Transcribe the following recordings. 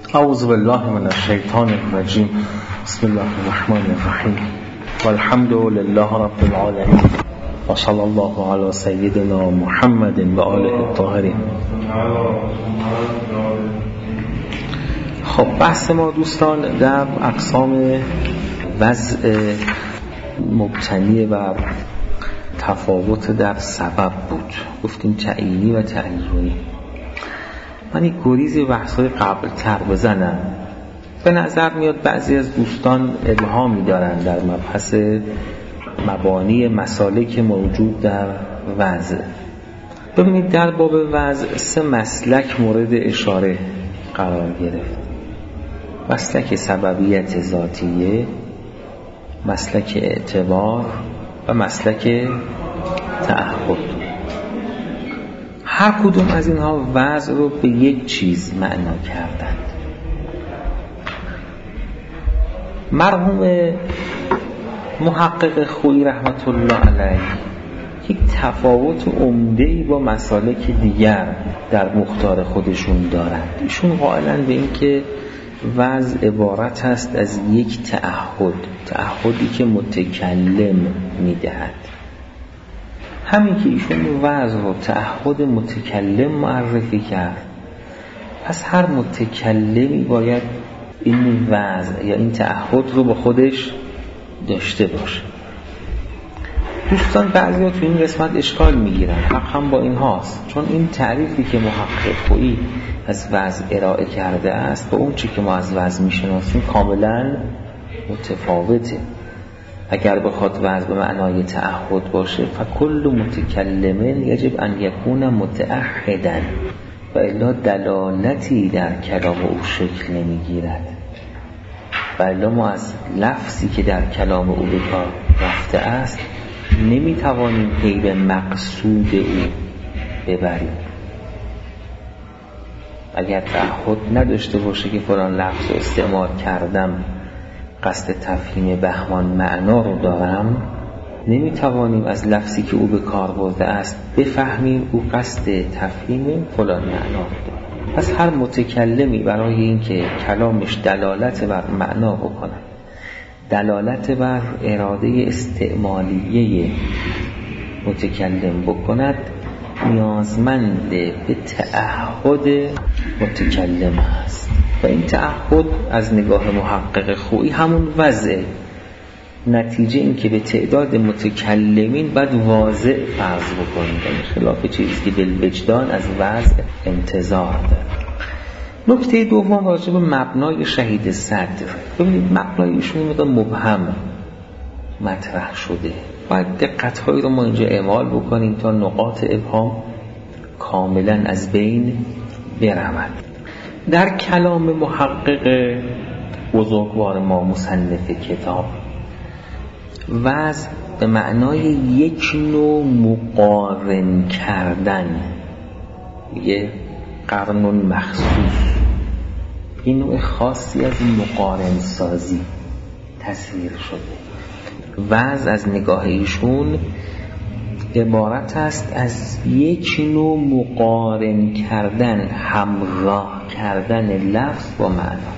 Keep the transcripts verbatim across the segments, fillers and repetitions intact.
اعوذ بالله من الشیطان الرجیم. بسم الله الرحمن الرحیم. والحمد لله رب العالمین و صلی الله علی سیدنا محمد و آله الطاهرین. خب بحث ما دوستان در اقسام وضع مبتنی بر تفاوت در سبب بود. گفتیم تعیینی و تعیینی. من یک گریزی بحث‌های قبل تر بزنم. به نظر میاد بعضی از دوستان ابهامی دارن در مبحث مبانی مسالک موجود در وضع. ببینید در باب وضع سه مسلک مورد اشاره قرار گرفت: مسلک سببیت ذاتیه، مسلک اعتبار و مسلک تعهد. هر کدوم از اینها وضع رو به یک چیز معنا کردند. مرحوم محقق خویی رحمت الله علیه یک تفاوت عمده‌ای با مسالک دیگر در مختار خودشون دارند. ایشون قائلن به این که وضع عبارت است از یک تعهد، تعهدی که متکلم میدهد. همین که ایشون وضع رو تعهد متکلم معرفی کرد، پس هر متکلمی باید این وضع یا این تعهد رو با خودش داشته باشه. دوستان بعضی ها تو این قسمت اشکال میگیرن، حق هم با این هاست، چون این تعریفی که محقق خویی از وضع ارائه کرده است با اون چی که ما از وضع میشناسیم کاملا متفاوته. اگر بخواد وضع به معنای تعهد باشه فکل متکلم یجب ان یکون متعهدا و الا دلالتی در کلام او شکل نمیگیرد. و الا ما از لفظی که در کلام او به کار رفته است نمیتوانیم پی به مقصود او ببریم. اگر تعهد نداشته باشه که فلان لفظ رو استعمال کردم قصد تفهیم بهمان معنا رو دارم، نمیتوانیم از لفظی که او به کار برده است بفهمیم او قصد تفهیم فلان معنا رو دارد. پس هر متکلمی برای اینکه کلامش دلالت بر معنا بکنه، دلالت بر اراده استعمالیه متکلم بکند، نیازمند به تعهد متکلم است. و این تعهد از نگاه محقق خویی همون وضع. نتیجه این که به تعداد متکلمین باید واضع فرض بکنیم، یعنی خلاف چیزی که بالوجدان از وضع انتظار داره. نکته دوم راجع به مبنای شهید صدر. ببینید مبنای ایشون مقدار مبهم مطرح شده، باید دقت‌هایی رو ما اینجا اعمال بکنیم تا نقاط ابهام کاملا از بین برود. در کلام محقق بزرگوار ما مصنف کتاب، وضع به معنای یک نوع مقارن کردن، یه قرن مخصوص، این نوع خاصی از مقارن سازی تصویر شده. وضع از نگاه ایشون عبارت است از یک نوع مقارن کردن، همراه کردن لفظ با معنا.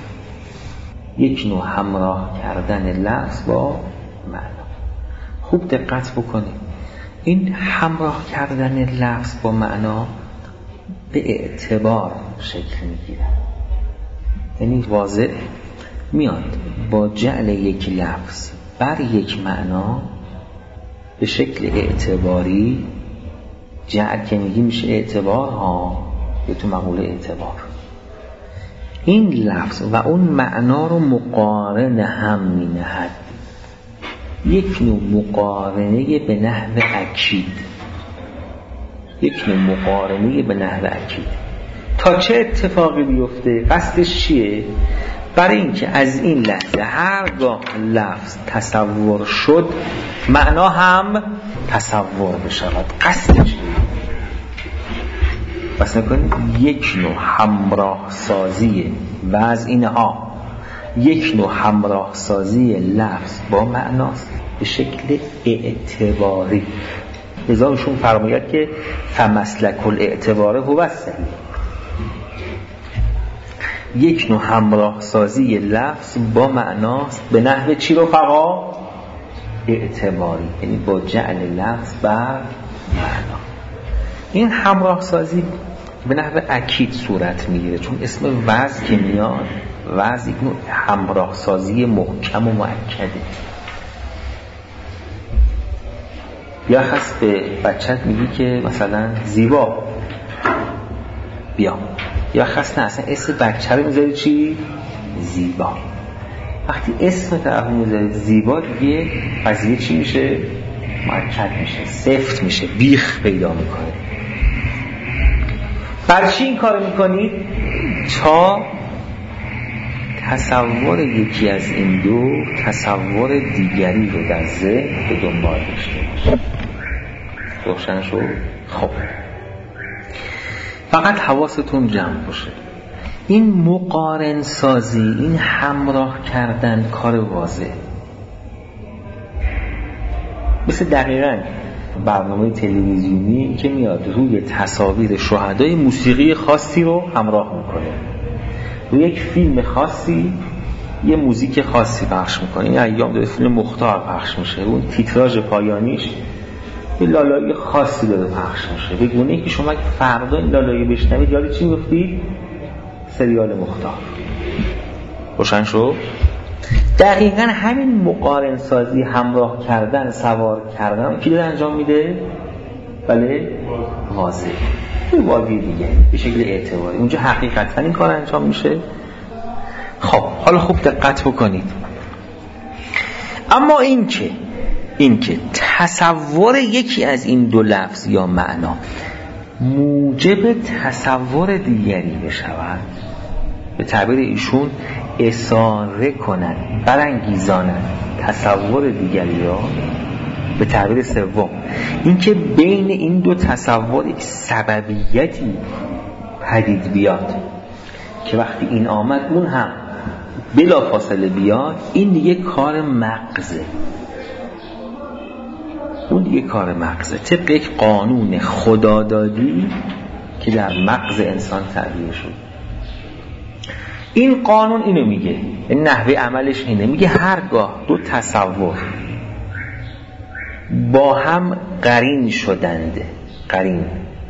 یک نوع همراه کردن لفظ با معنا. خوب دقت بکنید، این همراه کردن لفظ با معنا به اعتبار شکل میگیره. یعنی واضح میاد با جعل یک لفظ بر یک معنا به شکل اعتباری. جعل که میگی میشه اعتبار ها، به تو مقوله اعتبار. این لفظ و اون معنا رو مقارن هم می نهد. یک نوع مقارنه به نحو اکید، یک نوع مقارنه به نحو اکید. تا چه اتفاقی بیفته؟ قصدش چیه؟ برای اینکه از این لحظه هرگاه لفظ تصور شد معنا هم تصور بشود. قصدش پس نکنید یک نوع همراه سازی و از اینها یک نوع همراه سازی لفظ با معناست به شکل اعتباری. لذاشون فرماید که فمسلک الاعتباره هو الصحیح. یک نوع همراه سازی لفظ با معناست به نحو چی رفقا؟ اعتباری، یعنی با جعل لفظ بر معنا. این همراه سازی به نحو اکید صورت میگیره، چون اسم وضع که میاد، وضع یک نوع همراه سازی محکم و مؤکده. یا خاص به بچت میگی که مثلا زیبا بیا، یا خاص نه اصلا اسم بچه رو میذاری چی؟ زیبا. وقتی اسم طرف میذاری زیبا دیگه قضیه چی میشه؟ مؤکد میشه، سفت میشه، بیخ پیدا میکنه. برای چی این کار میکنید؟ تا تصور یکی از این دو تصور دیگری رو در ذهن به دنبال داشته باشه. روشن شد؟ خب فقط حواستون جمع باشه. این مقارن سازی، این همراه کردن کار واضح، مثل دقیقاً برنامه تلویزیونی که میاد روی تصاویر شهدای موسیقی خاصی رو همراه میکنه، روی یک فیلم خاصی یه موزیک خاصی پخش میکنه. این ایام داره فیلم مختار پخش میشه، اون تیتراژ پایانیش یه لالایی خاصی داره پخش میشه، به گونه ای که شما اگه فردا این لالایی بشنوید یاد چی میفتید؟ سریال مختار. روشن شد؟ دقیقا همین مقارن سازی، همراه کردن، سوار کردن کی داره انجام میده؟ بله واضح، به واضح دیگه، به شکل اعتباری. اونجا حقیقتا این کار انجام میشه. خب حالا خوب دقت بکنید. اما این که این که تصور یکی از این دو لفظ یا معنا موجب تصور دیگری بشود، به تعبیر ایشون اثاره کنند، برانگیزانند تصور دیگری را. به تعبیر سوم این که بین این دو تصور یک سببیتی پدید بیاد که وقتی این آمد اون هم بلا فاصله بیاد، این دیگه کار مغزه. اون دیگه کار مغزه، طبق یک قانون خدادادی که در مغز انسان تعبیه شد. این قانون اینو میگه، این نحوه عملش اینه، میگه هرگاه دو تصور با هم قرین شدند، قرین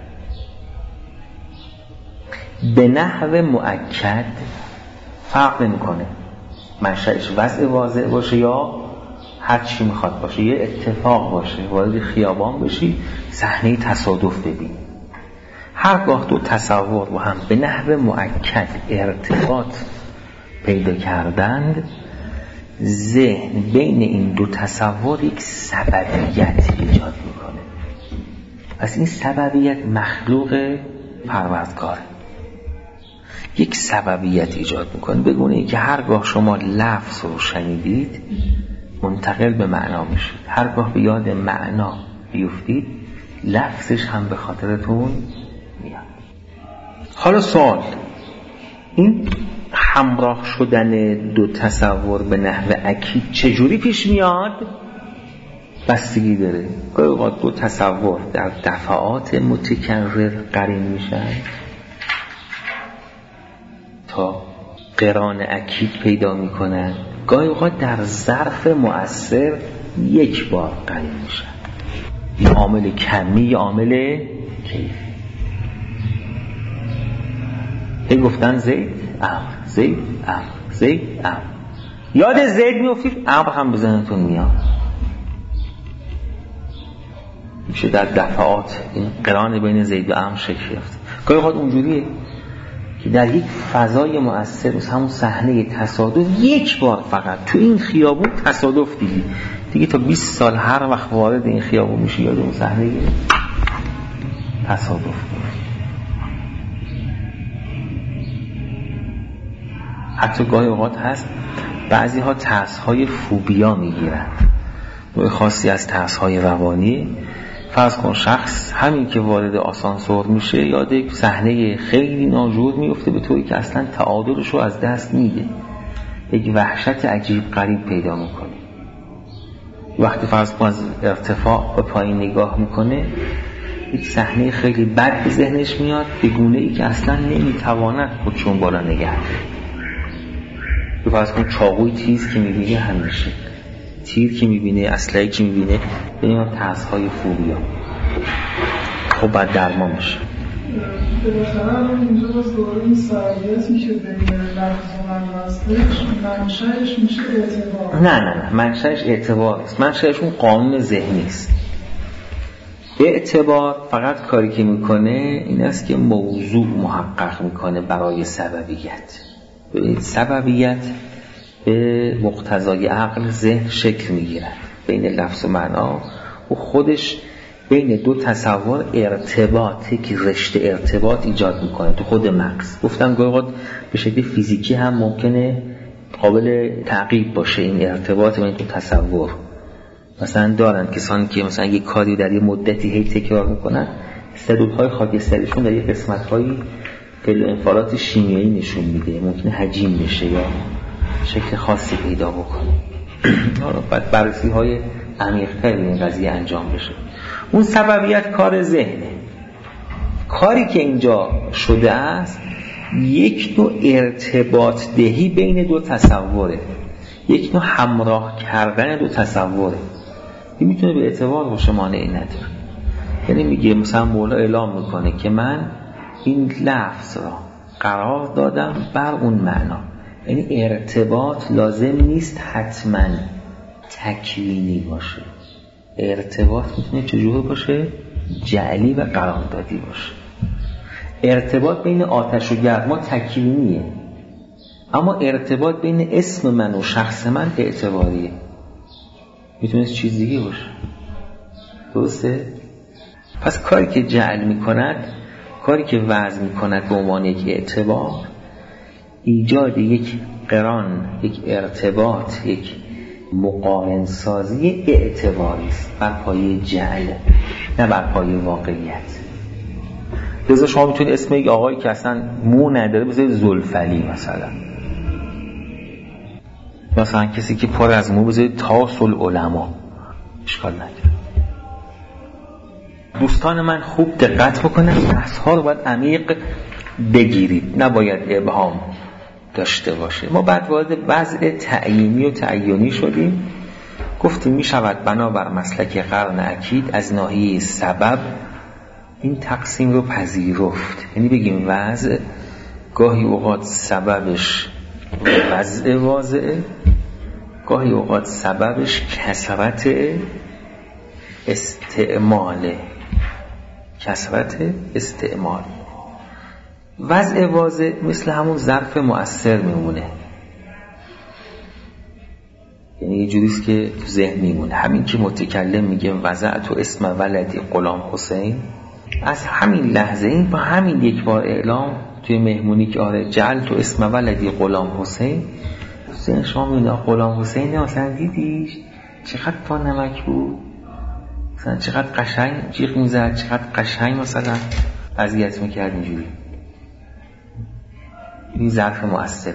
به نحو مؤکد، فرق نمیکنه منشأش وضع واضح باشه یا هر چی میخواد باشه، یه اتفاق باشه، وارد خیابان بشی صحنه تصادف ببین، هرگاه دو تصور با هم به نحو مؤکد ارتباط پیدا کردند، ذهن بین این دو تصور یک سببیت ایجاد میکنه. پس این سببیت مخلوق پروردگار، یک سببیت ایجاد میکنه، به گونه ای که هرگاه شما لفظ رو شنیدید منتقل به معنا میشید، هرگاه به یاد معنا بیفتید لفظش هم به خاطرتون میاد. حالا سوال، این همراه شدن دو تصور به نحو اکید چجوری پیش میاد؟ بستگی داره. گاهی اوقات دو تصور در دفعات متکرر قرین میشن تا قران اکید پیدا میکنن، گاهی اوقات در ظرف مؤثر یک بار قرین میشن، یه عامل کمی یه عامل کیفی. هی گفتن زید امر، زید امر، زید امر، یاد زید میافتید امر هم بزنتون میاد، میشه در دفعات این قران بین زید و امر شکل گرفت. گاهی اوقات اونجوریه که در یک فضای مؤثر، مثل همون صحنه تصادف، یک بار فقط تو این خیابون تصادف دیدی دیگه، تا بیست سال هر وقت وارد این خیابون میشی یاد اون صحنه تصادف بود. حتی گاهی اوقات هست بعضی ها ترس های فوبیا میگیرن، نوع خاصی از ترس های روانی. فرض کن شخص همین که وارد آسانسور میشه یاد یک صحنه خیلی ناجور میفته، به طوری که اصلا تعادلش رو از دست میده، یک وحشت عجیب غریب پیدا میکنه. وقتی فرض کن از ارتفاع به پایین نگاه میکنه یک صحنه خیلی بد به ذهنش میاد به گونه ای که اصلا نمیتواند خودشون بالا نگه داره. تو فرض کن چاقوی تیز که میبینه همیشه، تیر که میبینه، اسلحه‌ای که میبینه، ببینیم ترس‌های فوبیا. خب بعد درمان میشه. بالاخره الان اینجا باز دوره این سعادتی که بین لفظ و معنی هستش، منشأش میشه اعتبار. نه نه نه منشأش اعتبار است. منشأش اون قانون ذهنی است. اعتبار فقط کاری که میکنه این است که موضوع محقق میکنه برای سببیت. ببینید سببیت به مقتضای عقل ذهن شکل میگیرد بین لفظ و معنا و خودش بین دو تصور ارتباطی که رشته ارتباط ایجاد میکنه تو خود مغز. گفتم گاهی اوقات به شکل فیزیکی هم ممکنه قابل تعقیب باشه این ارتباط بین دو تصور. مثلا دارن کسانی که مثلا یک کاری در یه مدتی هی تکرار میکنن، سلول‌های خاکستریشون در یه قسمت‌های فعل و انفعالات شیمیایی نشون میده، ممکنه حجیم بشه یا شکل خاصی پیدا بکنه. بعد بررسی‌های عمیق‌تر این قضیه انجام بشه. اون سببیت کار ذهنه. کاری که اینجا شده است یک نوع ارتباط دهی بین دو تصوره، یک نوع همراه کردن دو تصوره. این میتونه به اعتبار باشه، مانعی نداره. یعنی میگه مثلا مولا اعلام میکنه که من این لفظ را قرار دادم بر اون معنا. یعنی ارتباط لازم نیست حتما تکوینی باشه. ارتباط میتونه چجوری باشه؟ جعلی و قراردادی باشه. ارتباط بین آتش و گرما تکوینیه، اما ارتباط بین اسم من و شخص من اعتباریه. میتونه چیز دیگه باشه. درسته؟ پس کاری که جعل میکند، کاری که وضع میکند به عنوان یک اعتبار، ایجاد یک قران، یک ارتباط، یک مقارن سازی اعتباری است بر پایه جعل، نه بر پایه واقعیت. لذا شما میتونید اسم یک آقایی که اصلا مو نداره بذارید زلفلی مثلا، مثلا کسی که پر از مو بذارید تاس العلماء، اشکال نداره. دوستان من خوب دقت بکنن، بحث‌ها رو باید عمیق بگیرید، نباید ابهام داشته باشه. ما بعد وارد وضع تعیینی و تعیینی شدیم، گفتیم می شود بنابر مسلک قرن اکید از ناحیه سبب این تقسیم رو پذیرفت. یعنی بگیم وضع گاهی اوقات سببش وضع واضعه، گاهی اوقات سببش کثرت استعماله، کثرت استعمال. وضع واضع مثل همون ظرف مؤثر میمونه، یعنی یه جوریست که تو ذهن میمونه. همین که متکلم میگه وضعت اسم ولدی غلام حسین، از همین لحظه این با همین یک بار اعلام توی مهمونی که آره جعل تو اسم ولدی غلام حسین، ذهن شما میونه غلام حسین مثلا دیدیش چقدر پا نمک بود، مثلا چقدر قشنگ جیغ میزد، چقدر قشنگ مثلا اذیت میکرد. اینجوری این ظرف مؤثره.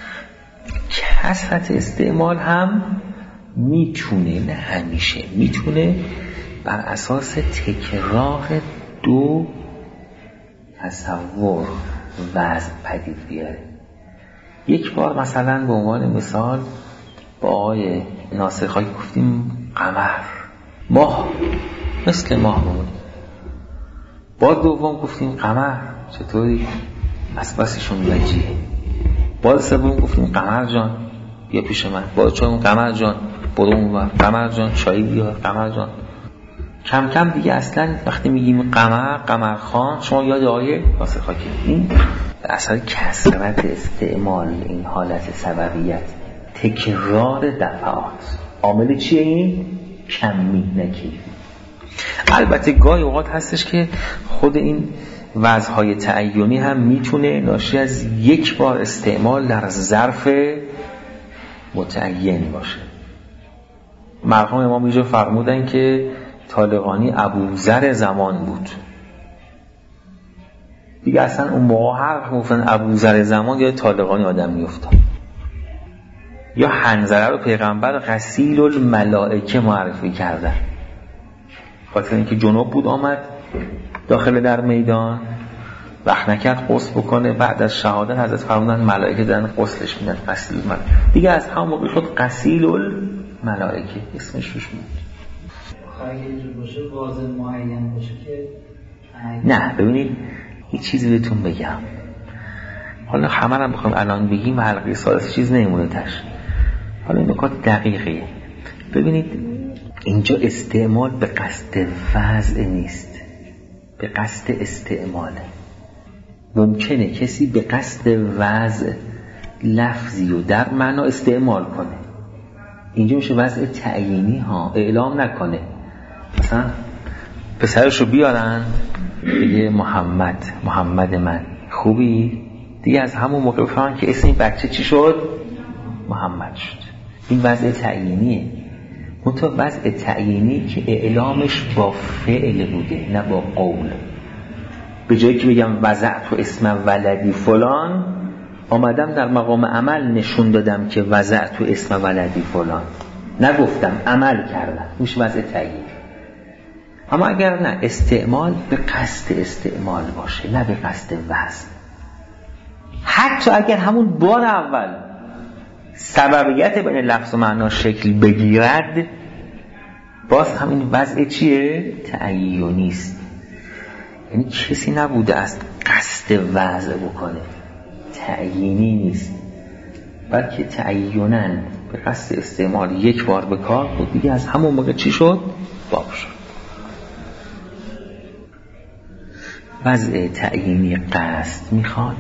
کثرت استعمال هم میتونه، نه همیشه، میتونه بر اساس تکرار دو تصور وضع پدید بیاره. یک بار مثلا به عنوان مثال با آقای ناصر خاکی گفتیم قمر، ماه، مثل ماه بمونه. بار دوم گفتیم قمر چطوری؟ از بسشون وجیه. بار سوم گفتیم قمر جان بیا پیش من. بار چون قمر جان برو اونور، قمر جان چایی بیار، قمر جان. کم کم دیگه اصلا وقتی میگیم قمر، قمر خان، شما یاد آقای ناصر خاکی. این اصلا کثرت استعمال این حالت سببیت، تکرار دفعات. عامل چیه این؟ کمی نه کیفی. البته گاهی اوقات هستش که خود این وضعهای تعیینی هم میتونه ناشی از یک بار استعمال در ظرف متعین باشه. مرحوم امام اینجا فرمودن که طالقانی ابوذر زمان بود. دیگه اصلا اون موقع هر گفتن ابوذر زمان یا طالقانی آدم میافتاد. یا حنظله رو پیغمبر غسیل الملائکه معرفی کردن، خاطر اینکه جنوب بود آمد داخل در میدان وقت نکرد غسل بکنه، بعد از شهادت حضرت فرمودن ملائکه دارن غسلش میدن، غسیل الملائکه دیگه. از همون موقع شد غسیل الملائکه اسمش روش بود. اگه اینجور باشه واضح معین باشه که نه. ببینید یه چیزی بهتون بگم، حالا همه رو بخوایم الان بگیم و حلقه سالس چیز نمیمونه تش، حالا این نکات دقیقه. ببینید اینجا استعمال به قصد وضع نیست، به قصد استعماله. ممکنه کسی به قصد وضع لفظی رو در معنا استعمال کنه، اینجا میشه وضع تعیینی ها، اعلام نکنه. مثلا پسرشو بیارن بگه محمد، محمد من خوبی؟ دیگه از همون موقع بفهمن که اسم این بچه چی شد؟ محمد شد. این وضع تعیینیه. منتها وضع تعیینی که اعلامش با فعل بوده نه با قول. به جایی که بگم وضعت اسم ولدی فلان، آمدم در مقام عمل نشون دادم که وضعت اسم ولدی فلان، نگفتم عمل کردم، میشه وضع تعیین. اما اگر نه استعمال به قصد استعمال باشه نه به قصد وضع، حتی اگر همون بار اول سببیت بین لفظ و معنا شکل بگیرد، باز همین وضع چیه؟ تعیینی است. یعنی کسی نبوده است قصد وضع بکنه، تعیینی نیست، بلکه تعییناً به قصد استعمال یک بار به کار بود، دیگه از همون موقع چی شد؟ باب شد. وضع تعیینی قصد میخواد،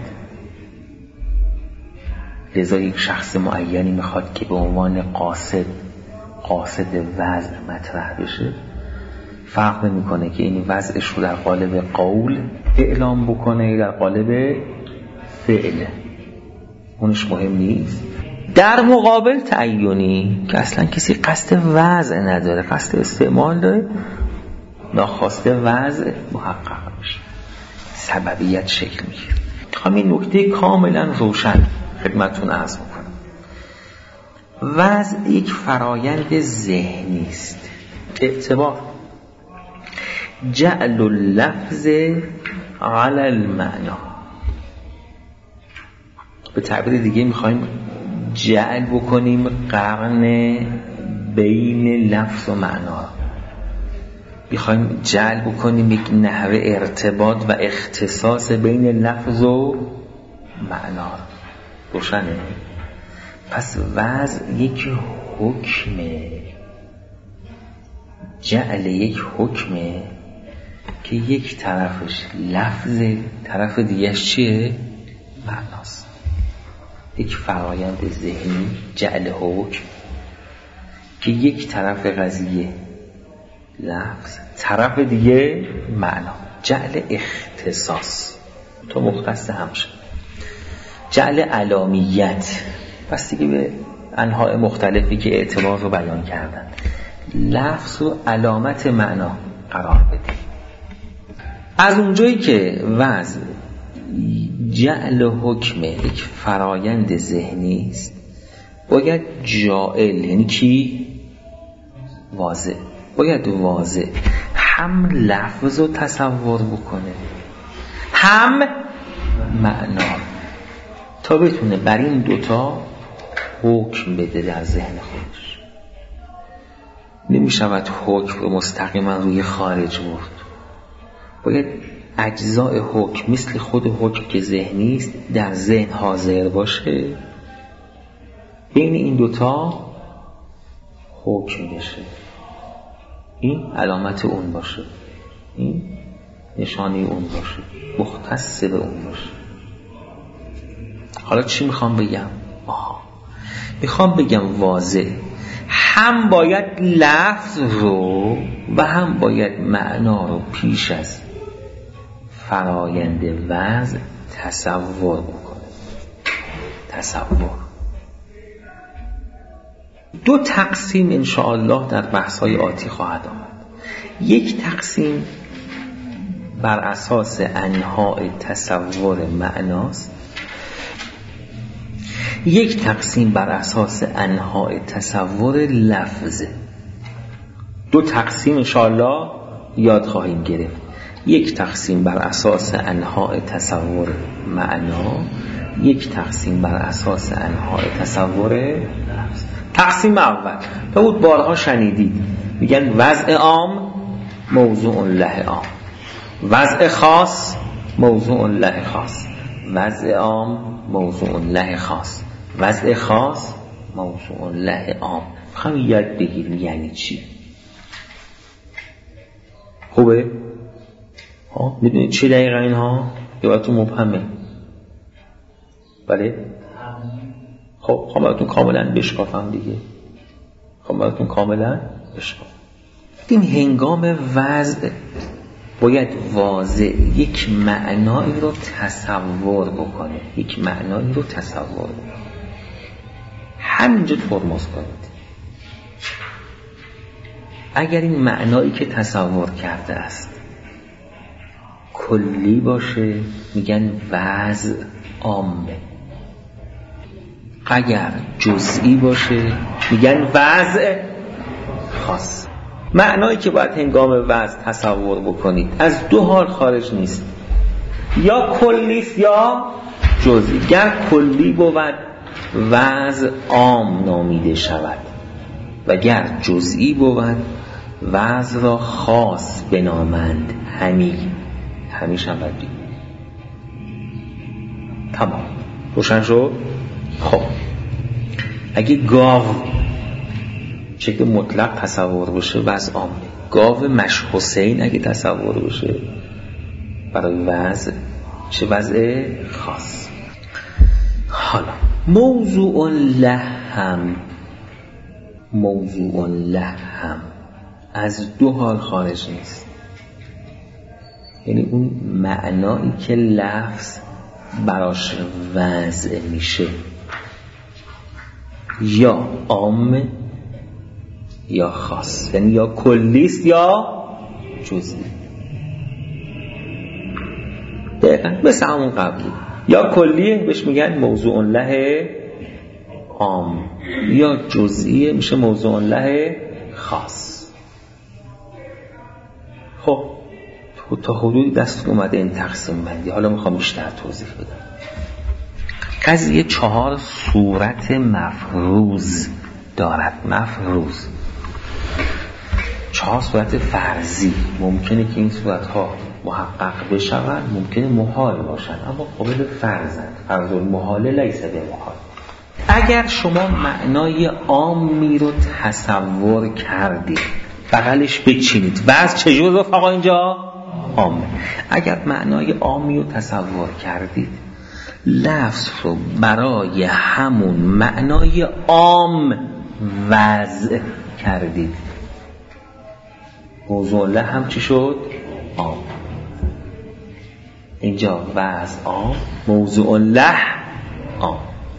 لذا یک شخص معینی میخواد که به عنوان قاصد قاصد وضع مطرح بشه. فرق نمیکنه که این وضعش رو در قالب قول اعلام بکنه در قالب فعل، اونش مهم نیست. در مقابل تعیینی که اصلا کسی قصد وضع نداره، قصد استعمال داره، ناخواسته وضع محقق میشه، سببیت شکل میگیره. میخوام این نکته کاملا روشن خدمتتون عرض میکنم. وضع یک فرایند ذهنی است. اعتبار جعل اللفظ علی المعنا. به تعبیر دیگه میخوایم جعل بکنیم قرن بین لفظ و معنا، میخوایم جعل بکنیم یک نحوه ارتباط و اختصاص بین لفظ و معنا. روشنه؟ پس وضع یک حکمه، جعل یک حکمه که یک طرفش لفظ، طرف دیگهش چیه؟ معناست. یک فرایند ذهنی جعل حکم که یک طرف قضیه لفظ، طرف دیگه معنا. جعل اختصاص تو مختص همشه. جعل علامیت پس دیگه به انواع مختلفی که اعتبار رو بیان کردن، لفظ و علامت معنا قرار بده. از اونجایی که وضع جعل حکم یک فرایند ذهنی است، باید جائل یعنی کی؟ واضح. باید واضح هم لفظ رو تصور بکنه هم معنا، تا بتونه بر این دوتا حکم بده در ذهن خودش. نمی شود حکم مستقیما روی خارج برد، باید اجزای حکم مثل خود حکم که ذهنی است در ذهن حاضر باشه، بین این دوتا حکم بشه. این علامت اون باشه، این نشانی اون باشه، مختص به اون باشه. حالا چی میخوام بگم؟ آها میخوام بگم واضح هم باید لفظ رو و هم باید معنا رو پیش از فرایند وضع تصور بکنه. تصور دو تقسیم انشاءالله در بحث‌های آتی خواهد آمد. یک تقسیم بر اساس انواع تصور معناست، یک تقسیم بر اساس انواع تصور لفظ. دو تقسیم انشاءالله یاد خواهیم گرفت. یک تقسیم بر اساس انواع تصور معنا، یک تقسیم بر اساس انواع تصور لفظ. تقسیم اول تا بود بارها شنیدید، میگن وضع عام موضوع له عام، وضع خاص موضوع له خاص، وضع عام موضوع له خاص، وضع خاص موضوع له عام. میخوام یاد بگیریم یعنی چی. خوبه؟ ها میدونید چی دقیقا اینها؟ یا براتون مبهمه؟ بله؟ خب خب براتون کاملا بشکافم دیگه. خب براتون کاملا بشکافم. این هنگام وضع باید واضح یک معنایی رو تصور بکنه، یک معنایی رو تصور بکنه، همینجا ترمز کنید. اگر این معنایی که تصور کرده است کلی باشه میگن وضع عامه، اگر جزئی باشه میگن وضع خاص. معنایی که باید هنگام وضع تصور بکنید از دو حال خارج نیست، یا کلیست یا جزئی. گر کلی بود وضع عام نامیده شود و گر جزئی بود وضع را خاص بنامند. همی همیشه هم بدی. تمام روشن شد؟ خب اگه گاو شکل مطلق تصور بشه وضع عامه، گاو مش حسین اگه تصور بشه برای وضع چه وضع خاص. حالا موضوع له هم، موضوع له هم از دو حال خارج نیست، یعنی اون معنایی که لفظ براش وضع میشه یا عام یا خاص، یعنی یا کلیست یا جزئی. دقیقا مثل همون قبلی، یا کلیه بهش میگن موضوع له عام، یا جزئیه میشه موضوع له خاص. خب تا حدودی دست اومده این تقسیم بندی. حالا میخوام بیشتر توضیح بدم. قضیه چهار صورت مفروض دارد. مفروض چهار صورت فرضی. ممکنه که این صورتها محقق بشوند، ممکنه محال باشند، اما قابل فرضند. فرض المحال لیس بمحال. اگر شما معنای عامی رو تصور کردید بغلش بچینید. وضع چجور رو فقط اینجا؟ عامه. اگر معنای عامی رو تصور کردید لفظ رو برای همون معنای عام وضع کردید. موضوع له هم چی شد؟ عام. اینجا وضع عام، موضوع له عام.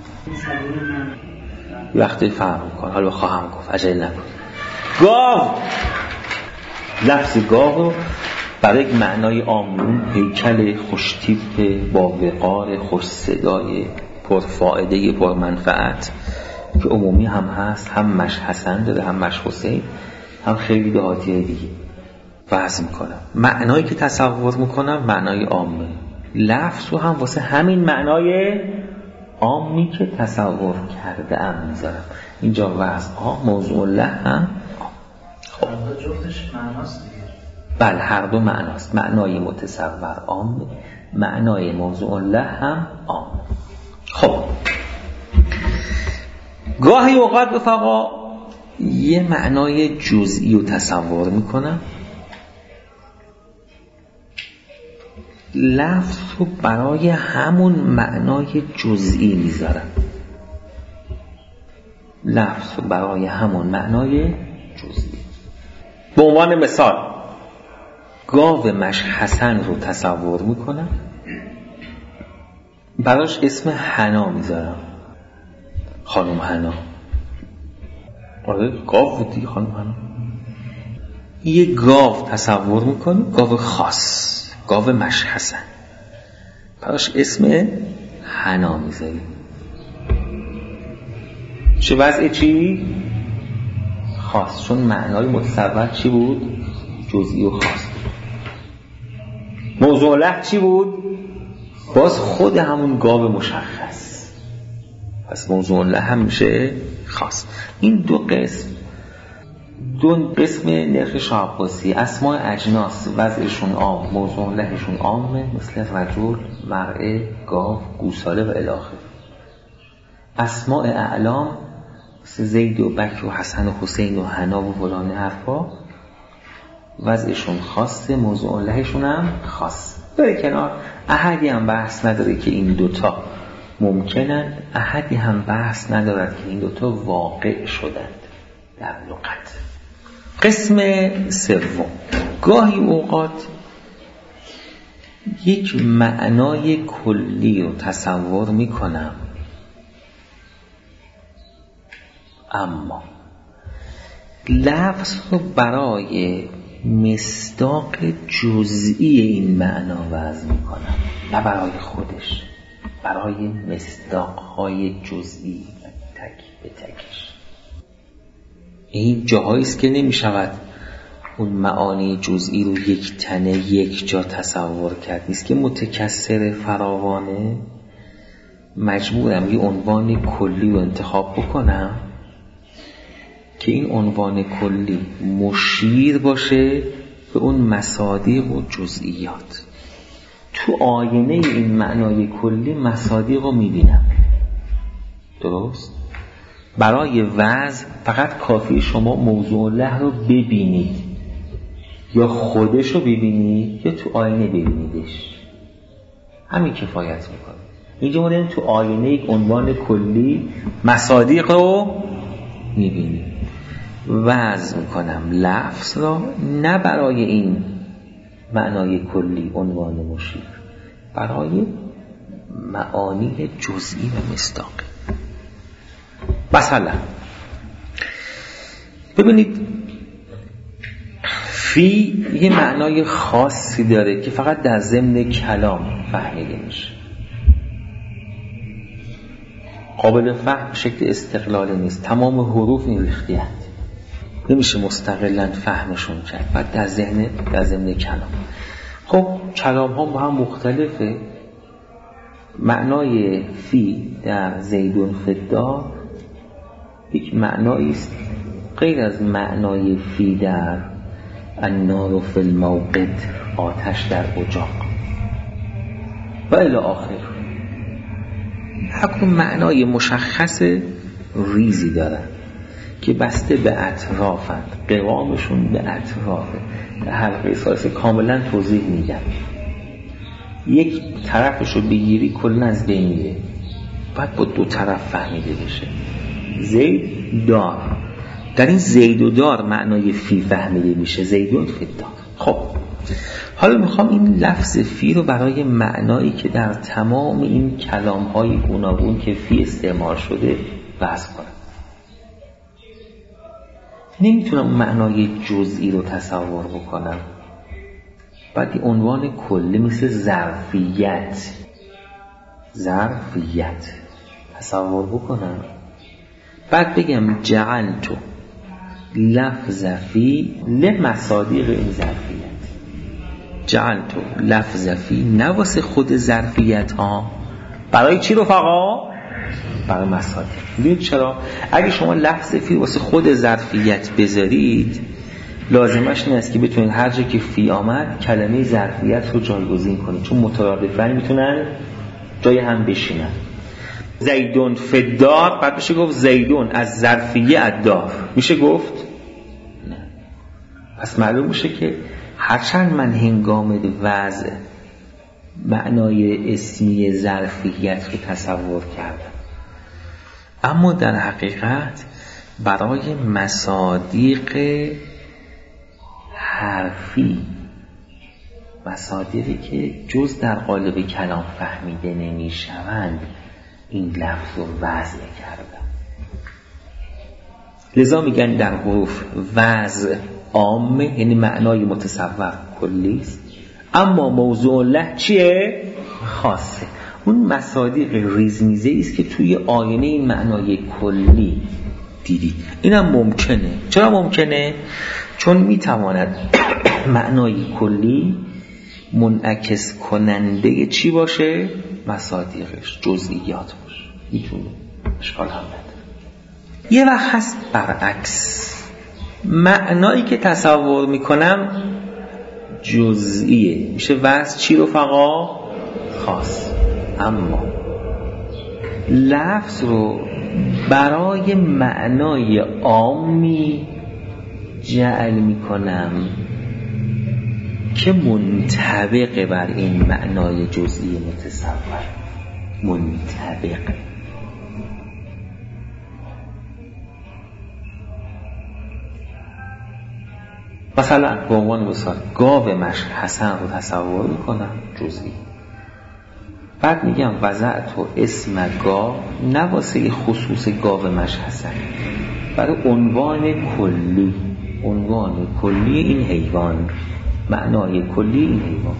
وقتی فهم کن. حالا خواهم گفت، عجل نکن. گاو، لفظ گاو رو برای یک معنای عام، هیکل خوشتیپ با وقار خوش صدای پرفائده پرمنفعت که عمومی هم هست، هم مش حسن داره هم مش حسین، هم خیلی دهاتی دیگه وضع میکنم. معنایی که تصور میکنم معنای عامه، لفظ رو هم واسه همین معنای عامی که تصور کرده ام میذارم. اینجا وضع عام، موضوع له هم. خب جفتش معناست دیگه. بله هر دو معناست. معنای متصور عام، معنای موضوع له هم عام. خب گاهی اوقات رفقا یه معنای جزئی رو تصور میکنم، لفظ رو برای همون معنای جزئی میذارم. لفظ رو برای همون معنای جزئی. به عنوان مثال گاو مش حسن رو تصور میکنم، براش اسم حنا میذارم. خانم حنا. آره گاو بودی خانم حنا. یه گاو تصور میکنی، گاو خاص، گاو مش حسن، براش اسم حنا میذاری. چه وضع چی؟ خاص. چون معنای متصور چی بود؟ جزئی و خاص. موضوع له چی بود؟ باز خود همون گاو مشخص. پس موضوع له هم میشه خاص. این دو قسم دو قسم نرخ شاه عباسی. اسماء اجناس وضعشون عام، موضوع لهشون عامه، مثل رجل، مرعه، گاو، گوساله و الاخر. اسماء اعلام مثل زید و بکر و حسن و حسین و حنا و فلان حرفا وضعشون خاصه، موضوع لهشون هم خاص. بره کنار. احدی هم بحث نداره که این دوتا ممکنند، احدی هم بحث ندارد که این دوتا واقع شدند در لغت. قسم سوم، گاهی اوقات یک معنای کلی رو تصور میکنم، اما لفظ رو برای مصداق جزئی این معنا وضع میکنم، نه برای خودش، برای مصداقهای جزئی تک به تکش. این جاهایی است که نمیشود اون معانی جزئی رو یک تنه یک جا تصور کرد. نیست که متکثر فراوانه، مجبورم یه عنوان کلی رو انتخاب بکنم که این عنوان کلی مشیر باشه به اون مصادیق و جزئیات. تو آینه این معنای کلی مصادیق رو میبینم، درست؟ برای وضع فقط کافی شما موضوع له رو ببینید، یا خودش رو ببینید یا تو آینه ببینیدش، همین کفایت میکنه. اینجا ما داریم تو آینه یک عنوان کلی مصادیق رو میبینید. وضع میکنم لفظ را نه برای این معنای کلی عنوان مشیر، برای معانی جزئی و مصداقی. مثلا ببینید فی یه معنای خاصی داره که فقط در ضمن کلام فهمیده میشه، قابل فهم شکل استقلالی نیست. تمام حروف این ریختی‌اند، نمیشه مستقلاً فهمشون کرد، بعد در ذهن در ضمن کلام. خب کلام ها با هم مختلفه. معنای فی در زیدون فدا یک معنایی است غیر از معنای فی در النار فی الموقد، آتش در اجاق و الی آخر. هر معنای مشخص ریزی دارن که بسته به اطرافند، قوامشون به اطرافه. در حلقه سالسه کاملا توضیح میدم. یک طرفشو بگیری کلن از بین میره، باید با دو طرف فهمیده بشه. زید دار، در این زید و دار معنای فی فهمیده میشه، زیدون فی دار. خب حالا میخوام این لفظ فی رو برای معنایی که در تمام این کلام های گوناگون که فی استعمال شده وضع کنم. نمیتونم معنای جزئی رو تصور بکنم، بعد این عنوان کلی مثل ظرفیت ظرفیت تصور بکنم، بعد بگم جعلتو لفظ فی لمصادیق این ظرفیت. جعلتو لفظ فی نه واسه خود ظرفیت ها، برای چی رفقا؟ برای مصادیق. ببینید چرا؟ اگه شما لفظ فی واسه خود ظرفیت بذارید، لازمش این است که بتونید هر جا که فی آمد کلمه ظرفیت رو جایگزین کنید، چون مترادفاً میتونن جای هم بشینن. زیدون فدار، بعد میشه گفت زیدون از ظرفیه الدار، میشه گفت نه. پس معلوم میشه که هرچند من هنگام وضع معنای اسمی ظرفیت رو تصور کردم، اما در حقیقت برای مصادیق حرفی، مصادیقی که جز در قالب کلام فهمیده نمیشوند، این لفظ رو وضع کردم. لذا میگن در حروف وضع عامه، یعنی معنای متصور کلی است، اما موضوع له چیه؟ خاصه. اون مصادیق ریزمیزه است که توی آینه این معنای کلی دیدی. اینم ممکنه. چرا ممکنه؟ چون میتواند معنای کلی منعکس کننده چی باشه؟ مصادیقش، جزئیات باشه. میتونه، اشکال هم نداره. یه وقت هست برعکس، معنایی که تصور میکنم جزئیه، میشه وضع چی رفقا؟ خاص. اما لفظ رو برای معنای عامی جعل میکنم که منطبق بر این معنای جزئی متصور، منطبق. مثلا به عنوان مثال گاو مشک حسن رو تصور میکنم جزئی، بعد میگم وضعت و اسم گاو نه واسه خصوص گاو مشک حسن، برای عنوان کلی، عنوان کلی این حیوان، معنای کلی این حیوان.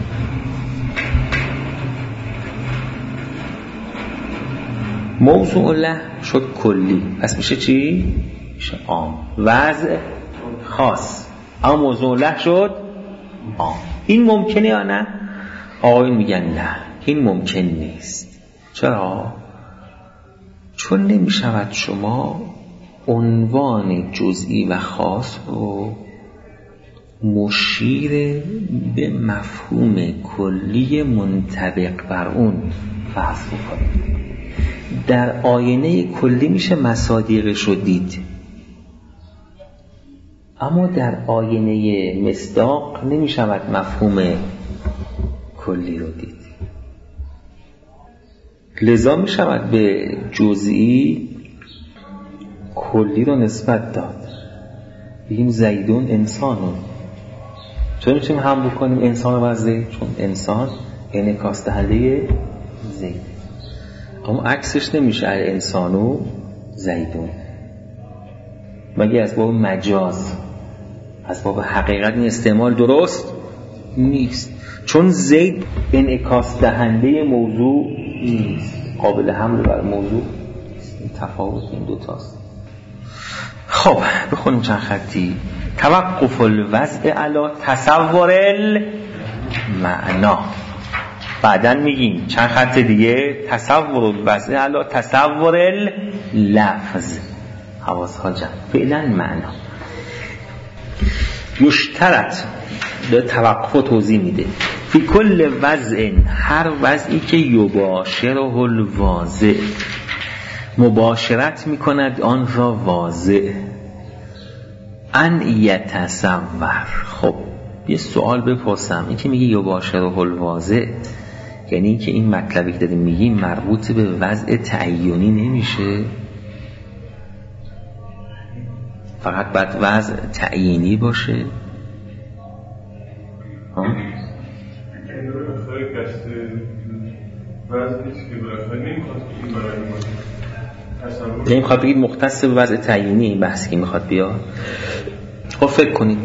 موضوع له شد کلی، پس میشه چی؟ میشه عام. وضع خاص، اما موضوع له شد عام. این ممکنه یا نه؟ آقایون میگن نه، این ممکن نیست. چرا؟ چون نمیشود شما عنوان جزئی و خاص رو مشیر به مفهوم کلی منطبق بر اون فرض بکنید. در آینه کلی میشه مصادیقش رو دید، اما در آینه مصداق نمیشود مفهوم کلی رو دید. لذا میشود به جزئی کلی رو نسبت داد. بگیم زیدون انسانون. چرا میتونیم هم بکنیم انسان و زید؟ چون انسان انعکاس دهنده زید. اما عکسش نمیشه انسانو زیدون. مگه از باب مجاز، از باب حقیقت این استعمال درست نیست، چون زید انعکاس دهنده موضوع نیست، قابل حمل بر موضوع. این تفاوت این دوتاست. خب بخونیم چند خطی. توقف الوضع علی تصور المعنا. بعداً میگیم چند خط دیگه تصور الوضع علی تصور اللفظ. حواسها جمع. فعلا معنا یشترط به توقف توضیح میده. فی کل وضع، هر وضعی که یباشره الواضع، مباشرت میکند آن را واضع، ان یتصور. خب یه سوال بپرسم، این که میگه یباشره الواضع یعنی این که این مطلبی که داریم میگیم مربوط به وضع تعیینی نمیشه؟ فقط باید وضع تعیینی باشه؟ ها؟ نمیخواد بگید مختص به وضع تعیینی این بحثی که میخواد بیاد. خب فکر کنید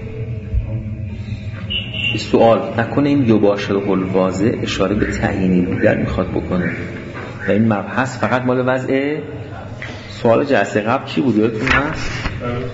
سوال نکنه این یباشره الواضع اشاره به تعیینی بودن میخواد بکنه و این مبحث فقط مال وضع. سوال جلسه قبل چی بود یادتون هست؟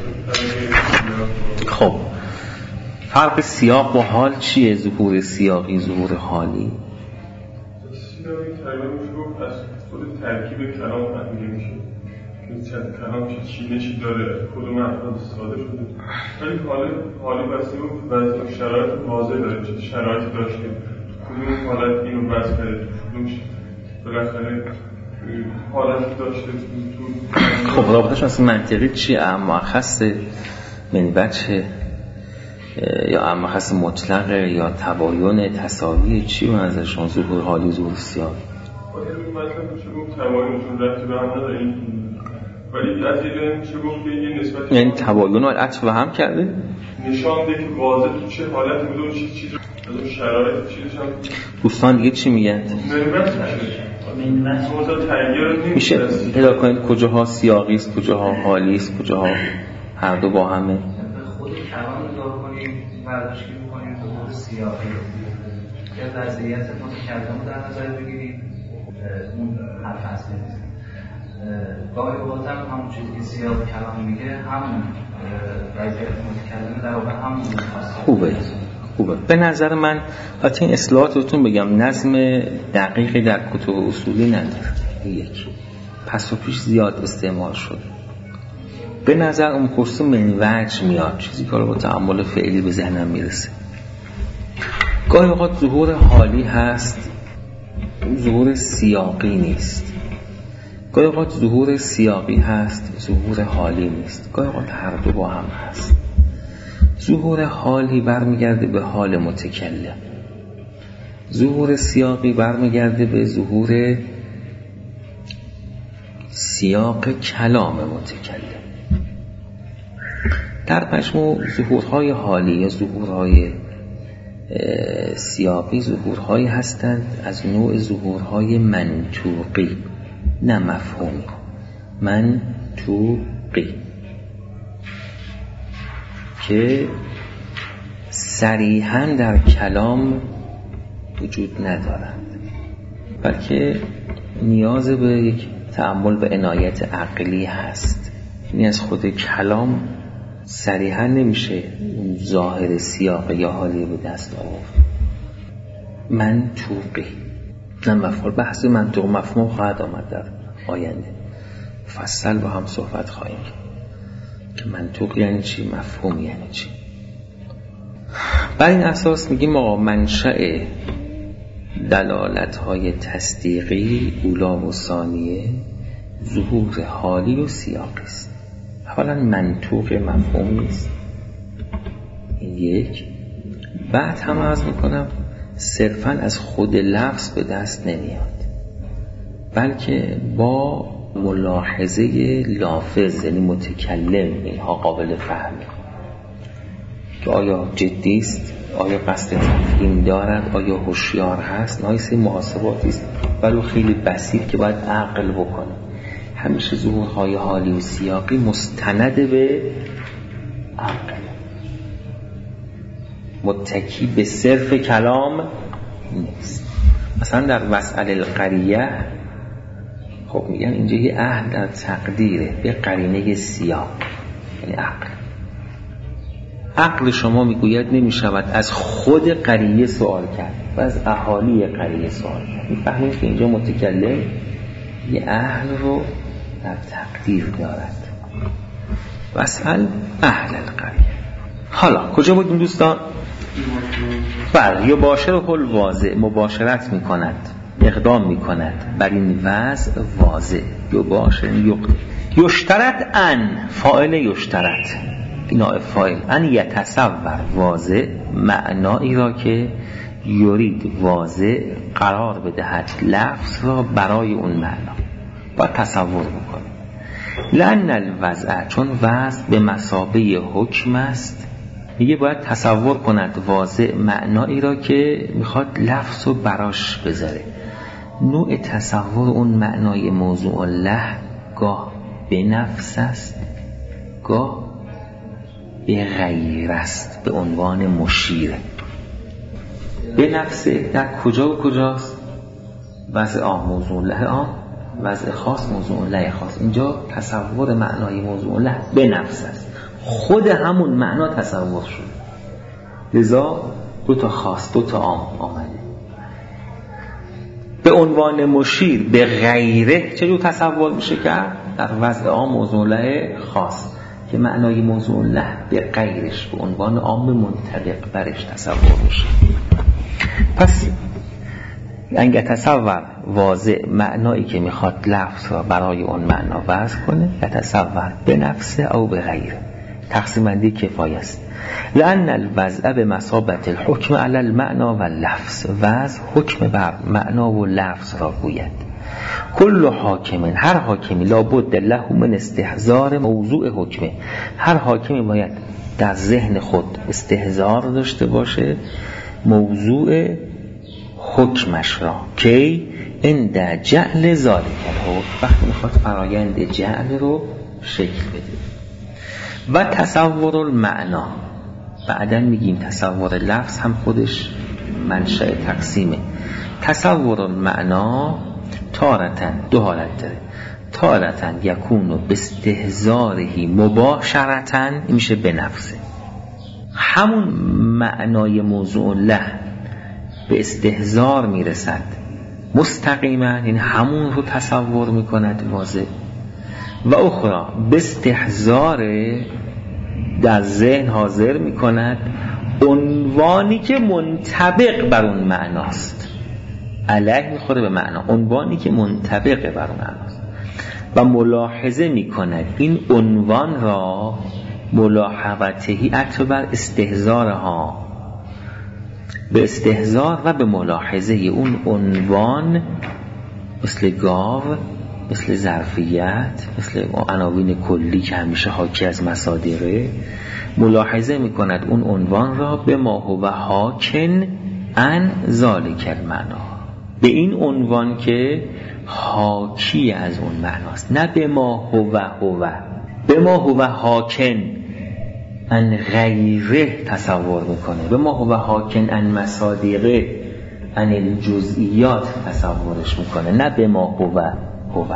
خب فرق سیاق با حال چیه؟ ظهور سیاقی، ظهور حالی. سیاقی تقریبا میشه گفت از خود ترکیب کلام فهمیده میشه که چند کلام چه چینشی داره، کدوم افراد استفاده شده. ولی حالا حالی بسته گفت بعضی شرایط واضح داره، چه شرایطی داشته، کدوم حالت اینو بس کرده، کدومش بالاخره حالت داشته. خب رابطه‌اش اصلا منطقی چیه؟ اما خاصه من بچه یا اما خاص مطلق یا تباین تساوی چی به نظرشون؟ ظهور حالی، ظهور سیاقی. این مطلب میشه گفت تباینشون رفتی به هم نداره، ولی از این میشه گفت یه نسبت یعنی تباین و عطف به هم کرده نشان ده که واضح تو چه حالتی بوده و چه چیز از شرایط چیزش هم. دوستان دیگه چی میگن؟ منبت منبت موضوع تغییر میشه پیدا کنید کجاها سیاقی است، کجاها حالی است، کجاها هر دو با همه. خود کلام نگاه کنید، برداشت می‌کنید به سیاقی یا وضعیت متکلم رو در نظر بگیرید، اون حرف اصلی نیست. گاهی اوقات هم همون چیزی که سیاق کلام میگه همون وضعیت متکلم در واقع همون خاصه. خوبه خوبه. به نظر من حتی این اصلاحاتتون بگم نظم دقیقی در کتب اصولی نداره. یک پس و پیش زیاد استعمال شد. به نظر اون کورس من وجه میاد، چیزی که با تأمل فعلی به ذهنم میرسه. گاهی اوقات ظهور حالی هست، ظهور سیاقی نیست. گاهی اوقات ظهور سیاقی هست، ظهور حالی نیست. گاهی اوقات هر دو با هم هست. ظهور حالی برمیگرده به حال متکلم، ظهور سیاقی برمیگرده به ظهور سیاق کلام متکلم. در مجموع ظهورهای حالی یا ظهورهای سیاقی ظهورهایی هستند از نوع ظهورهای منطوقی نه مفهومی. منطوقی که صریحاً در کلام وجود ندارند، بلکه نیاز به یک تأمل و عنایت عقلی هست. یعنی از خود کلام صریحاً نمیشه اون ظاهر سیاق یا حالی به دست آورد. منطوقی نه مفهوم. بحث منطوق مفهوم خواهد آمد در آینده، فصل با هم صحبت خواهیم که منطوق یعنی چی، مفهوم یعنی چی. بر این اساس میگیم آقا منشأ دلالت‌های تصدیقی اولا و ثانیه ظهور حالی و سیاقی است. اولا منطوق مفهوم نیست، این یک. بعد هم عرض میکنم صرفاً از خود لفظ به دست نمیاد، بلکه با ملاحظه لافظ یعنی متکلم اینها قابل فهمه که آیا جدی است، آیا قصد تفهیم دارد، آیا هوشیار هست. نایسه محاسباتی است ولو خیلی بسیط که باید عقل بکنه. همیشه ظهورهای حالی و سیاقی مستند به عقل، متکی به صرف کلام نیست. مثلا در مسئله القریه خب میگن اینجا یه اهل در تقدیره به قرینه سیاق یعنی عقل. عقل شما میگوید نمیشود از خود قریه سوال کرد و از اهالی قریه سوال کرد. میفهمید که اینجا متکلم یه اهل رو در تقدیر دارد. واسأل اهل القریه. حالا کجا بودیم دوستان؟ بله، یا باشر کل واضح مباشرت میکند، اقدام میکند بر این وضع واضح. یا باشر یقت یشترط ان فاعل یشترط نائب فاعل ان یتصور واضح معنایی را که یرید واضح قرار بدهد لفظ را برای اون معنا باید تصور بکنه. لأن الوضع چون وضع به مثابه حکم است، میگه باید تصور کند واضح معنایی را که میخواد لفظ رو براش بذاره. نوع تصور اون معنای موضوع الله گاه به نفس است، گاه به غیر است، به عنوان مشیره. به نفس در کجا و کجاست؟ وضع عام موضوع الله عام، وضع خاص موضوع الله خاص. اینجا تصور معنای موضوع الله به نفس است، خود همون معنا تصور شد، لذا دو تا خاص دو تا عام آمده. به عنوان مشیر به غیره چجور تصور میشه کرد؟ در وضع عام موضوع الله خاص که معنای موضوع الله به غیرش به عنوان عام منطبق برش تصور میشه. پس انگه تصور واضح معنایی که میخواد لفظ را برای اون معنا وضع کنه، تصور به نفسه او به غیره. تقسیم بندی کفایه است. لأن الوضع به مثابت الحکم علی المعنا و لفظ، وضع حکم بر معنا و لفظ را گوید. کل حاکم، هر حاکمی لابد له من استحضار موضوع حکمه، هر حاکمی باید در ذهن خود استحضار داشته باشه موضوع حکمش را که عند جعل ذالک الحکم، وقتی میخواد فرایند جعل رو شکل بده. و تصور المعنا، بعدن میگیم تصور لفظ هم خودش منشأ تقسیمه. تصور المعنا تارتن دو حالت داره، تارتن یکونو باستحضاره مباشرتن میشه به نفسه، همون معنای موضوع له به استحضار میرسد مستقیما، یعنی همون رو تصور میکند واضح، و اخرى به استحضار در ذهن حاضر میکند عنوانی که منطبق بر اون معناست. علیه میخوره به معنا، عنوانی که منطبق بر اون معناست و ملاحظه میکند این عنوان را، ملاحظهی عطف بر استحضارها، به استحضار و به ملاحظه اون عنوان، مثل گاو، مثل ظرفیت، مثل عناوین کلی که همیشه حاکی از مصادیقه، ملاحظه میکند اون عنوان را به ما هو حاکن عن ذالک المعنا، به این عنوان که حاکی از اون معناست، نه به ما هو هو، به ما هو حاکن عن غیره تصور میکنه، به ما هو حاکن عن مصادیقه، عن الجزئیات تصورش میکنه، نه به ما هو هو.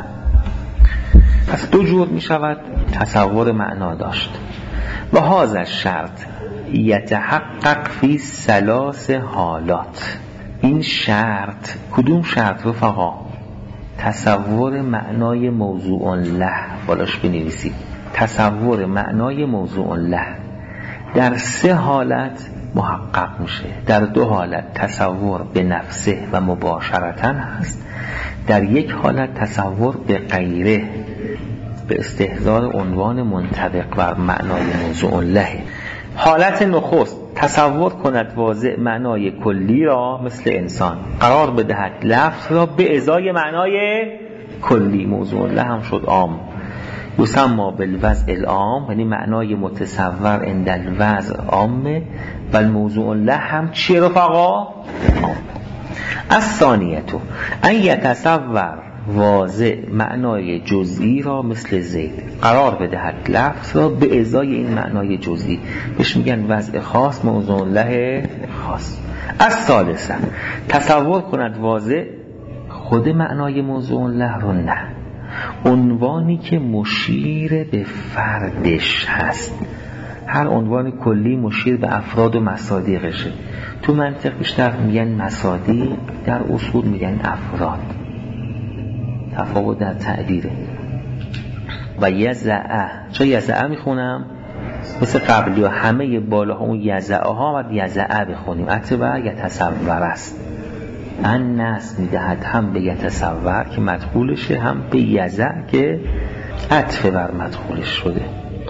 پس دو جور میشود تصور معنا داشت. و هذا شرط یتحقق فی ثلاث حالات. این شرط، کدوم شرط رفقا؟ تصور معنای موضوع له، بالاش بنویسید تصور معنای موضوع له در سه حالت محقق میشه. در دو حالت تصور به نفسه و مباشرتاً هست، در یک حالت تصور به غیره، به استحضار عنوان منطبق بر معنای موضوع له. حالت نخست تصور کند واضح معنای کلی را، مثل انسان قرار بدهد لفظ را به ازای معنای کلی، موضوع له هم شد عام. یسمى بالوضع العام، یعنی معنای متصور عند الوضع عامه، و الموضوع له هم چی رفقا؟ عام. الثانیه ان یتصور واضح معنای جزئی را، مثل زید قرار بدهد لفظ را به ازای این معنای جزئی، بهش میگن وضع خاص، موضوع له خاص. الثالثه تصور کند واضح خود معنای موضوع له رو، نه عنوانی که مشیر به فردش هست. هر عنوان کلی مشیر به افراد و مصادیقشه. تو منطق بیشتر میگن مصادیق، در اصول میگن افراد، تفاوت در تعبیره. و یزعه، چه یزعه میخونم مثل قبلی و همه بالا همون یزعه ها و یزعه بخونیم، اتبع یتصور است. ان نصب میدهد هم به یتصور که مدخولشه، هم به یزع که عطف بر مدخولش شده.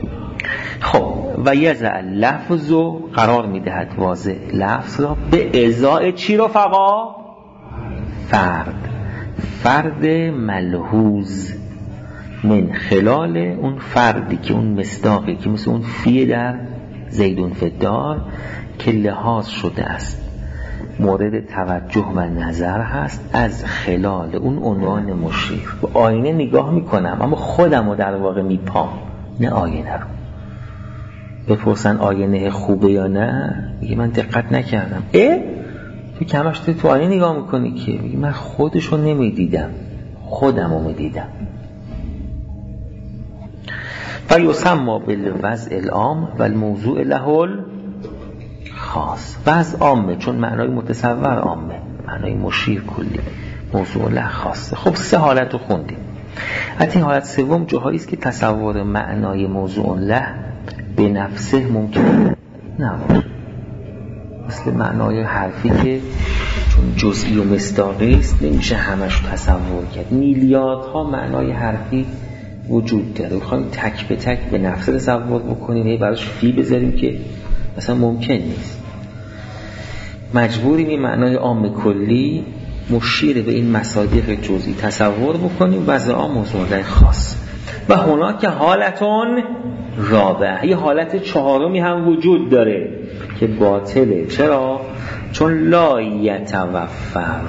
خب و یزع لفظ رو قرار میدهد واضح لفظ را به ازای چی رو فقا؟ فرد، فرد ملحوظ من خلال اون فردی که اون مصداقی که مثل اون فیه در زیدون فدار که لحاظ شده است، مورد توجه و نظر هست از خلال اون عنوان مشیر. به آینه نگاه میکنم اما خودم رو در واقع میپام، نه آینه رو. بپرسن آینه خوبه یا نه، میگه من دقت نکردم. اه؟ تو کمش تو آینه نگاه میکنی که؟ میگه من خودشو نمیدیدم، خودم رو میدیدم. و یسمى بالوضع العام و الموضوع له خاص. وضع عامه چون معنای متصور عامه، معنای مشیر کلی، موضوع له خاصه. خب سه حالت رو خوندیم. حتی حالت سوم جاهایی است که تصور معنای موضوع له به نفسه ممکنه نباشه، مثل معنای حرفی که چون جزئی و مصداقی است نمیشه همش تصور کرد. میلیاردها معنای حرفی وجود داره، بخوایم تک به تک به نفسه تصور بکنیم، یه براش فی بذاریم که مثلا ممکن نیست. مجبوریم این معنای عام کلی مشیر به این مصادیق جزئی تصور بکنیم، وضع عام موضوع خاص. و هنا که حالتون رابعه، یه حالت چهارمی هم وجود داره که باطله. چرا؟ چون لا یتوفر،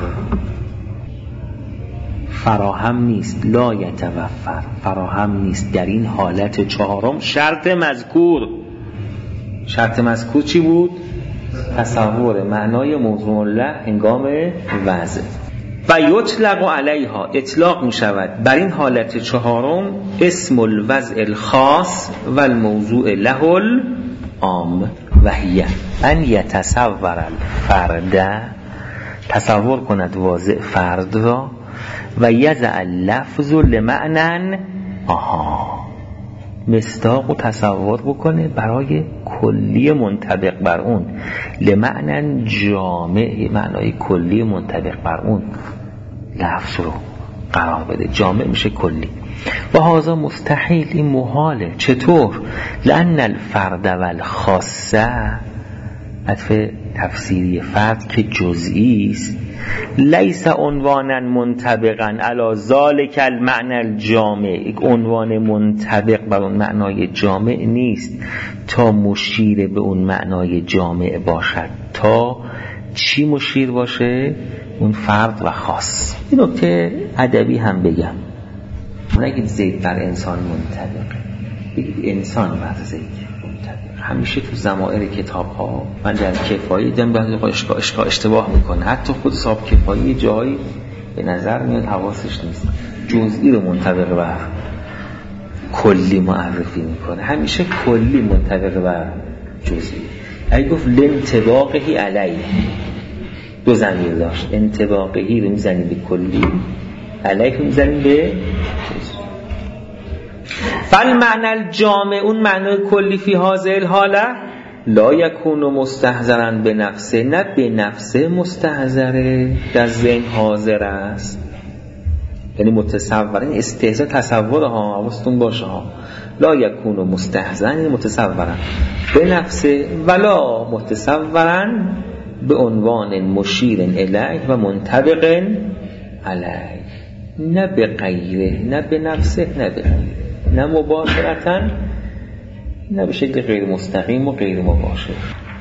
فراهم نیست. لا یتوفر، فراهم نیست در این حالت چهارم شرط مذکور. شرط مذکور چی بود؟ تصور معنای موضوع له هنگام وضع. و یطلق علیها، اطلاق می شود بر این حالت چهارم اسم الوضع الخاص و الموضوع له العام. و هی ان یتصور الفرد، تصور کند واضع فرد را، و یضع اللفظ لمعنى، آها مصداق و تصور بکنه برای کلی منطبق بر اون، لمعنى جامع، معنای کلی منطبق بر اون لفظ رو قرار بده، جامع میشه کلی. و هذا مستحیل، این محاله. چطور؟ لأن الفرد والخاصه، عطف تفسیری فرد که جزئی است، لیس عنوانا منطبقا علی ذلک المعنى الجامع، عنوان منطبق بر اون معنای جامع نیست تا مشیر به اون معنای جامع باشد. تا چی مشیر باشه؟ اون فرد و خاص. این نکته ادبی هم بگم، نگید زید بر انسان منطبقه، بگید انسان بر زید منطبق. همیشه تو ضمائر کتاب ها من در کفایی دیدم بعضی اشکا اشکا اشتباه میکنه، حتی خود صاحب کفایی جایی به نظر میاد حواسش نیست، جزئی رو منطبق بر کلی معرفی میکنه، همیشه کلی منطبق بر جزئی. اگه گفت لانطباقهی علیه، دو ضمیر داشت، انطباقهی رو میزنیم به کلی، علیه رو میزنیم به فالمعنى الجامع، اون معنی کلی فی هذه الحاله لا یکون مستحضرا به نفسه، نه به نفسه مستحضره، در ذهن حاضر است، یعنی متصور، این استحضار تصور ها، حواستون باشه ها، لا یکون مستحضرا یعنی متصورا به نفسه، ولا متصورا به عنوان مشیر الیه و منطبق علیه، نه به غیره، نه به نفسه، نه به غیره، نه مباشرتاً، نه به شکل غیر مستقیم و غیر مباشر.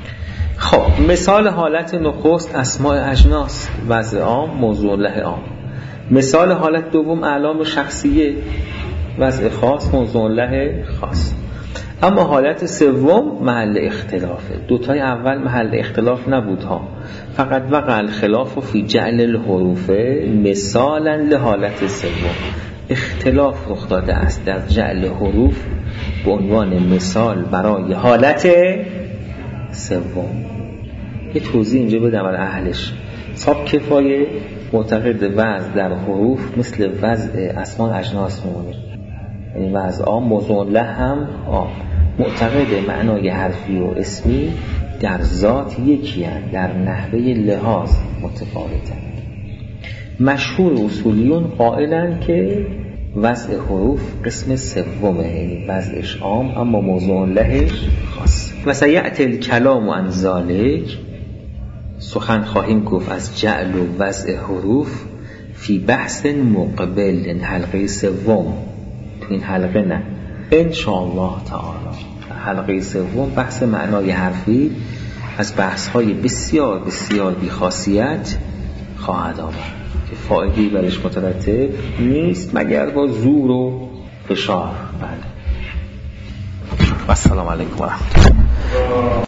خب مثال حالت نخست اسماء اجناس، وضع عام، موضوع له عام. مثال حالت دوم اعلام شخصیه، وضع خاص، موضوع له خاص. اما حالت سوم محل اختلافه. دوتای اول محل اختلاف نبود ها، فقط وقع الخلاف فی جعل الحروف مثالا لحالت سوم، اختلاف رخ داده است در جعل حروف به عنوان مثال برای حالت سوم. یه توضیح اینجا بدم برای اهلش. صاحب کفایه معتقد وضع در حروف مثل وضع اسماء اجناس میمونه، یعنی وضع عام، موضوع له هم عام. معتقد معنای حرفی و اسمی در ذات یکی هستند، در نحوه لحاظ متفاوته. مشهور اصولیون قائلن که وضع حروف قسم سومه، یعنی وضعش عام اما موضوع لهش خاص. و سیأتی الکلام عن ذلک، سخن خواهیم گفت از جعل و وضع حروف فی بحث مقبل، حلقه سوم، تو این حلقه نه، ان شاء الله تعالی حلقه سوم بحث معنای حرفی از بحث‌های بسیار بسیار بی خاصیت خواهد آمد که فایده‌ای برش مترتب نیست مگر با زور و فشار. بله. و السلام علیکم و رحمت الله.